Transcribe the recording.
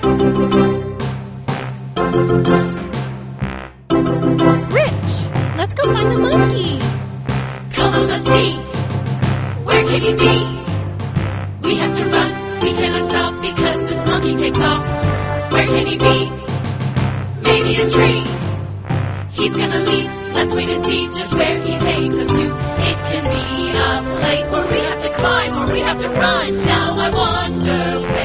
Rich, let's go find the monkey. Come on, let's see. Where can he be? We have to run, we cannot stop because this monkey takes off. Where can he be? Maybe a tree. He's gonna leap, let's wait and see just where he takes us to. It can be a place where we have to climb or we have to run. Now I wonder where